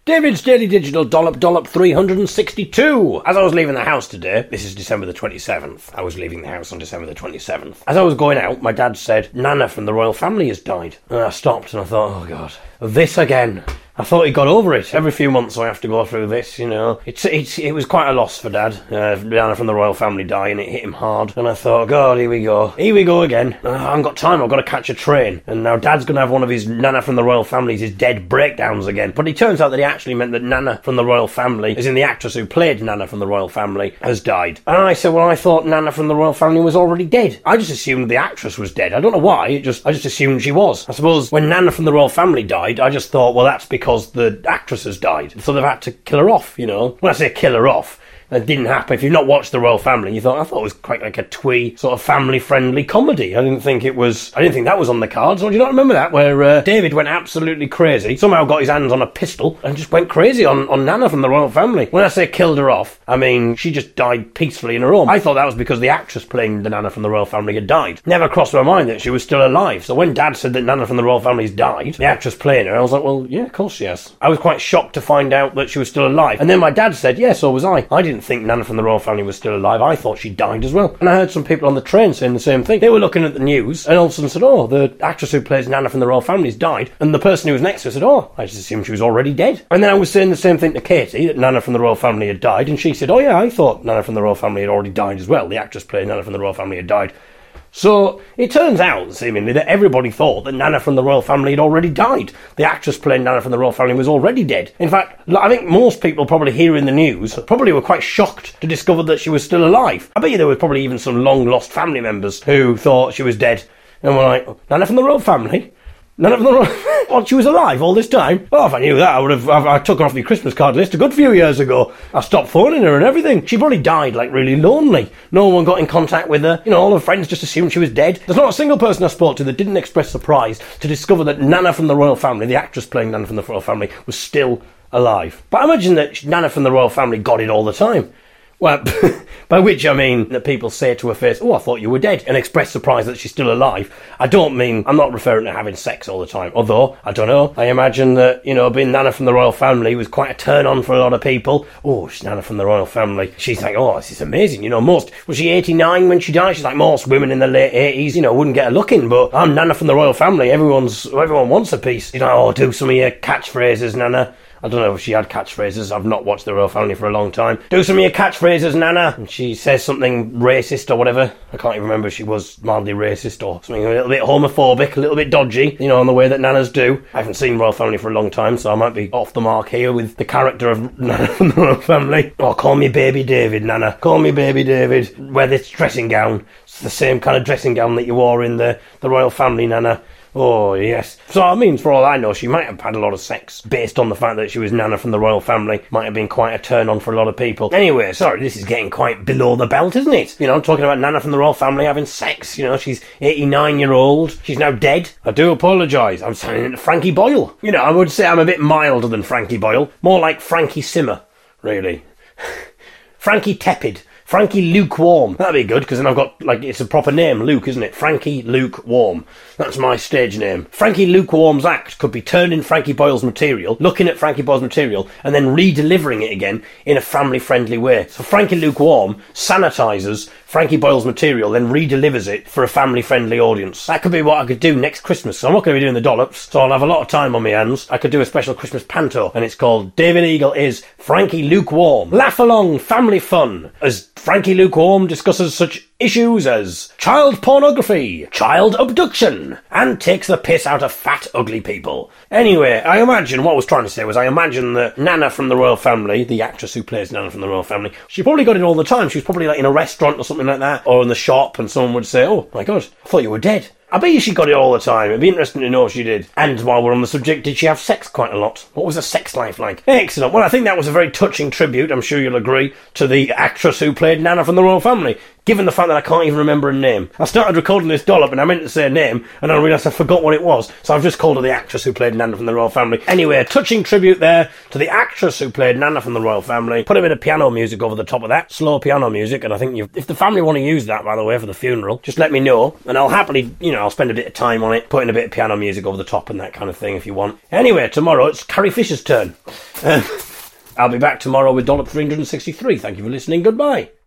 David's Daily Digital Dollop 362. As I was leaving the house today, this is December the 27th. I was leaving the house on December the 27th. As I was going out, my dad said, Nana from the royal family has died. And I stopped and I thought, oh God, this again. I thought he got over it. Every few months I have to go through this, you know. It was quite a loss for Dad. Nana from the royal family died and it hit him hard. And I thought, God, here we go. Here we go again. I haven't got time, I've got to catch a train. And now Dad's going to have one of his Nana from the royal family's his dead breakdowns again. But it turns out that he actually meant that Nana from the royal family, as in the actress who played Nana from the royal family, has died. And I said, well, I thought Nana from the royal family was already dead. I just assumed the actress was dead. I don't know why, I just assumed she was. I suppose when Nana from the royal family died, I just thought, well, that's because the actress has died, so they've had to kill her off, you know. When I say kill her off, that didn't happen. If you've not watched The Royal Family, I thought it was quite like a twee, sort of family-friendly comedy. I didn't think that was on the cards. Or do you not remember that? Where David went absolutely crazy, somehow got his hands on a pistol, and just went crazy on Nana from The Royal Family. When I say killed her off, I mean, she just died peacefully in her home. I thought that was because the actress playing the Nana from The Royal Family had died. Never crossed my mind that she was still alive. So when Dad said that Nana from The Royal Family's died, the actress playing her, I was like, well, yeah, of course she has. I was quite shocked to find out that she was still alive. And then my dad said, yeah, so was I. I didn't think Nana from The Royal Family was still alive. I thought she died as well. And I heard some people on the train saying the same thing. They were looking at the news and all of a sudden said, oh, the actress who plays Nana from the Royal Family's died. And the person who was next to her said, oh, I just assumed she was already dead. And then I was saying the same thing to Katie, that Nana from the Royal Family had died. And she said, oh yeah, I thought Nana from the Royal Family had already died as well. The actress playing Nana from the Royal Family had died. So it turns out, seemingly, that everybody thought that Nana from the Royal Family had already died. The actress playing Nana from the Royal Family was already dead. In fact, I think most people probably hearing the news probably were quite shocked to discover that she was still alive. I bet you there were probably even some long-lost family members who thought she was dead and were like, Nana from the Royal Family? Nana from the Royal... What, she was alive all this time? Oh, if I knew that, I took her off the Christmas card list a good few years ago. I stopped phoning her and everything. She probably died, like, really lonely. No one got in contact with her. You know, all her friends just assumed she was dead. There's not a single person I spoke to that didn't express surprise to discover that Nana from the Royal Family, the actress playing Nana from the Royal Family, was still alive. But I imagine that Nana from the Royal Family got it all the time. Well, by which I mean that people say to her face, oh, I thought you were dead, and express surprise that she's still alive. I'm not referring to having sex all the time. Although, I don't know, I imagine that, you know, being Nana from the Royal Family was quite a turn-on for a lot of people. Oh, she's Nana from the Royal Family. She's like, oh, this is amazing, you know, was she 89 when she died? She's like, most women in the late 80s, you know, wouldn't get a look in, but I'm Nana from the Royal Family. Everyone wants a piece. You know, oh, do some of your catchphrases, Nana. I don't know if she had catchphrases. I've not watched The Royal Family for a long time. Do some of your catchphrases, Nana. And she says something racist or whatever. I can't even remember if she was mildly racist or something a little bit homophobic, a little bit dodgy, you know, in the way that Nanas do. I haven't seen Royal Family for a long time, so I might be off the mark here with the character of Nana from the Royal Family. Oh, call me Baby David, Nana. Call me Baby David. Wear this dressing gown. It's the same kind of dressing gown that you wore in the Royal Family, Nana. Oh, yes. So, I mean, for all I know, she might have had a lot of sex based on the fact that she was Nana from the Royal Family. Might have been quite a turn-on for a lot of people. Anyway, sorry, this is getting quite below the belt, isn't it? You know, I'm talking about Nana from the Royal Family having sex. You know, she's 89-year-old. She's now dead. I do apologise. I'm sounding into Frankie Boyle. You know, I would say I'm a bit milder than Frankie Boyle. More like Frankie Simmer, really. Frankie Tepid. Frankie Lukewarm. That'd be good, because then I've got, like, it's a proper name, Luke, isn't it? Frankie Lukewarm. That's my stage name. Frankie Lukewarm's act could be turning Frankie Boyle's material, looking at Frankie Boyle's material, and then re-delivering it again in a family-friendly way. So Frankie Lukewarm sanitises Frankie Boyle's material, then re-delivers it for a family-friendly audience. That could be what I could do next Christmas. So I'm not going to be doing the dollops, so I'll have a lot of time on my hands. I could do a special Christmas panto, and it's called David Eagle is Frankie Lukewarm. Laugh along, family fun, as Frankie Lukewarm discusses such issues as child pornography, child abduction, and takes the piss out of fat, ugly people. Anyway, I imagine that Nana from the Royal Family, the actress who plays Nana from the Royal Family, she probably got it all the time. She was probably like in a restaurant or something like that, or in the shop, and someone would say, oh my God, I thought you were dead. I bet you she got it all the time. It'd be interesting to know if she did. And while we're on the subject, did she have sex quite a lot? What was her sex life like? Excellent. Well, I think that was a very touching tribute, I'm sure you'll agree, to the actress who played Nana from the Royal Family. given the fact that I can't even remember her name. I started recording this dollop and I meant to say her name, and I realised I forgot what it was, so I've just called her the actress who played Nana from the Royal Family. Anyway, a touching tribute there to the actress who played Nana from the Royal Family. Put a bit of piano music over the top of that, slow piano music, and I think if the family want to use that, by the way, for the funeral, just let me know, and I'll happily, I'll spend a bit of time on it, putting a bit of piano music over the top and that kind of thing if you want. Anyway, tomorrow it's Carrie Fisher's turn. I'll be back tomorrow with Dollop 363. Thank you for listening. Goodbye.